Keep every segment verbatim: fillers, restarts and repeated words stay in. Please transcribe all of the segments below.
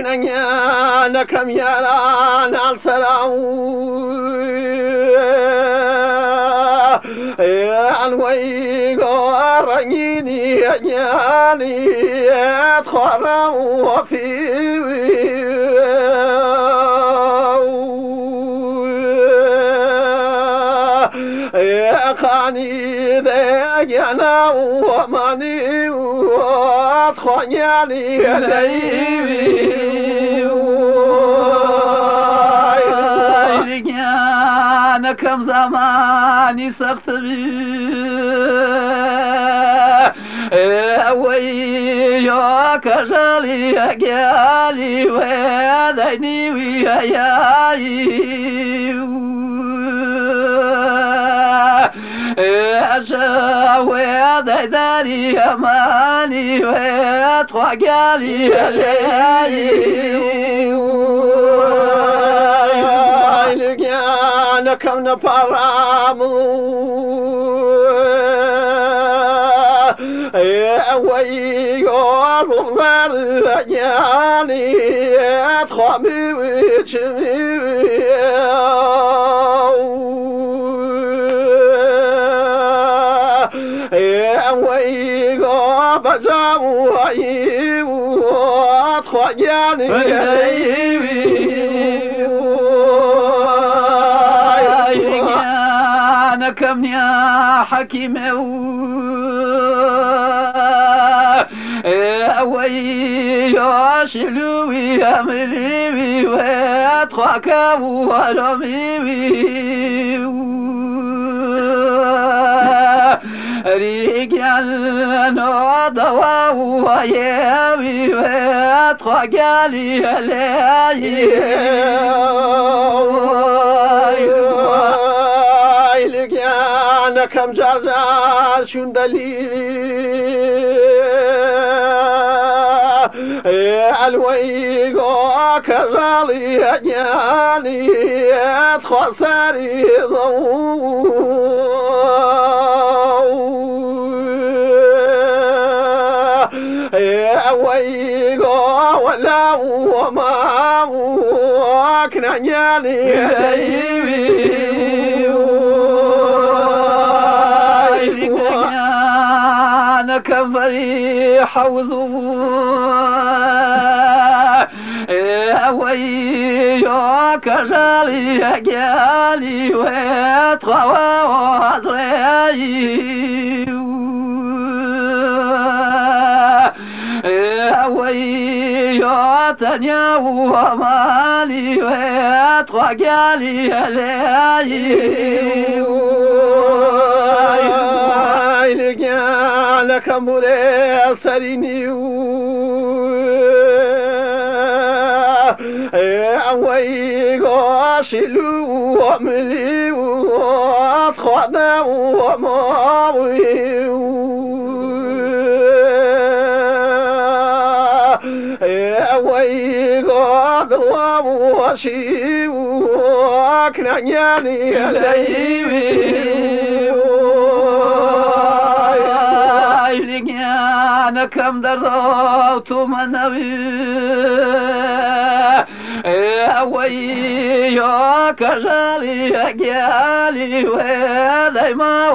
كنيا نكم يا نال سراو يا الوي غرنيني ياني تخرم وفي يا خاني ذا جنا وماني واتخنياني ليبي كم زماني سخت ويا كجالي قالي وديني وياي أشاوي ديداري أماني وتوقالي أنا كم نبرامو ويا ظهر يعني تخمي وتشمي ويا بزاو ويا تخياني كم يا حكيم ويا شلوي أمري واتخاك ورمي رجال نضوا وياوي واتخاك لي أنا كم جرجر شون دليل الوي كزالي يعني تخسري ضو وي ولا وما كنا يعني أنا كم فريح وذوق ويا كجالي قالي وتخوى وضري ويا تنيا ومالي وتخوى قالي لك مري سريني وي غاشلو وملي واتخذ وماوي وي غادر وشي وكنانياني ليبي أنا كم درت منوي ويا كجالي قالي ودايما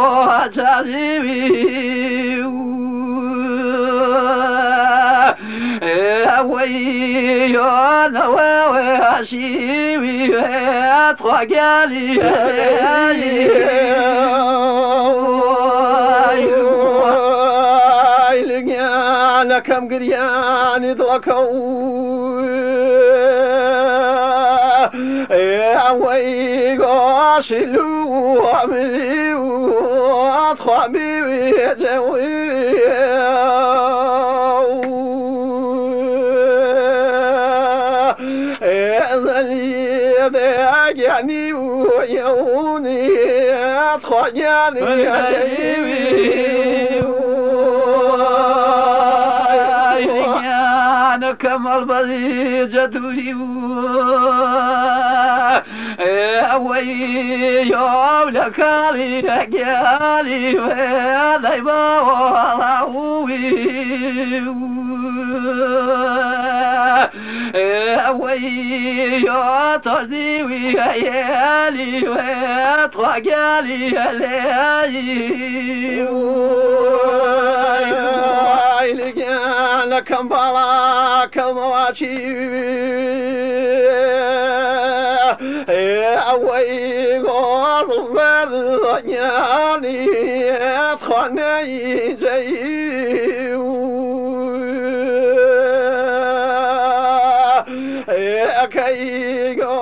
وجالي ويا نواوي عشيوي وتخقالي أنا كم قريان يدركوا وي غاشلو عملي واتخامي ويجوي ذلي ذاك يعني ويوني اتخاني كمال بزي جدولي وي يوم لكالي قالي ودايما ولاوي وي يا تجدي ويالي وتواجالي لي لكم بلا كمواتي أوي غاضب ذرنياني أتخاني جيو أكيغو